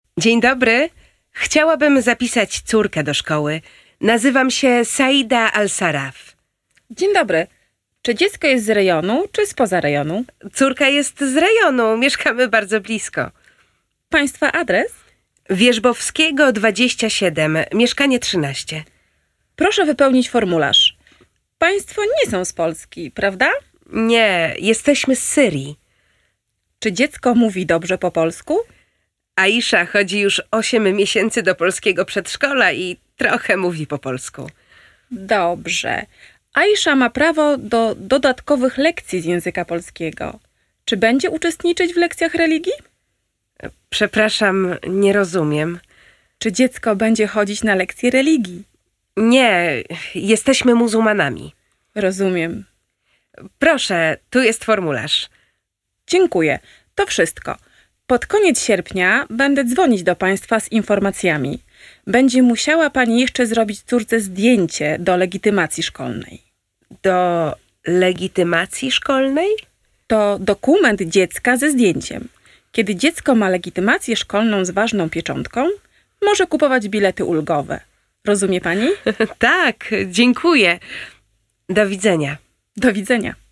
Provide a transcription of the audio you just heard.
Dzień dobry. Chciałabym zapisać córkę do szkoły. Nazywam się Saida Al-Saraf. Dzień dobry. Czy dziecko jest z rejonu, czy spoza rejonu? Córka jest z rejonu. Mieszkamy bardzo blisko. Państwa adres? Wierzbowskiego 27, mieszkanie 13. Proszę wypełnić formularz. Państwo nie są z Polski, prawda? Nie, jesteśmy z Syrii. Czy dziecko mówi dobrze po polsku? Aisza chodzi już 8 miesięcy do polskiego przedszkola i trochę mówi po polsku. Dobrze. Aisza ma prawo do dodatkowych lekcji z języka polskiego. Czy będzie uczestniczyć w lekcjach religii? Przepraszam, nie rozumiem. Czy dziecko będzie chodzić na lekcje religii? Nie, jesteśmy muzułmanami. Rozumiem. Proszę, tu jest formularz. Dziękuję. To wszystko. Pod koniec sierpnia będę dzwonić do Państwa z informacjami. Będzie musiała Pani jeszcze zrobić córce zdjęcie do legitymacji szkolnej. Do legitymacji szkolnej? To dokument dziecka ze zdjęciem. Kiedy dziecko ma legitymację szkolną z ważną pieczątką, może kupować bilety ulgowe. Rozumie Pani? Tak, dziękuję. Do widzenia. Do widzenia.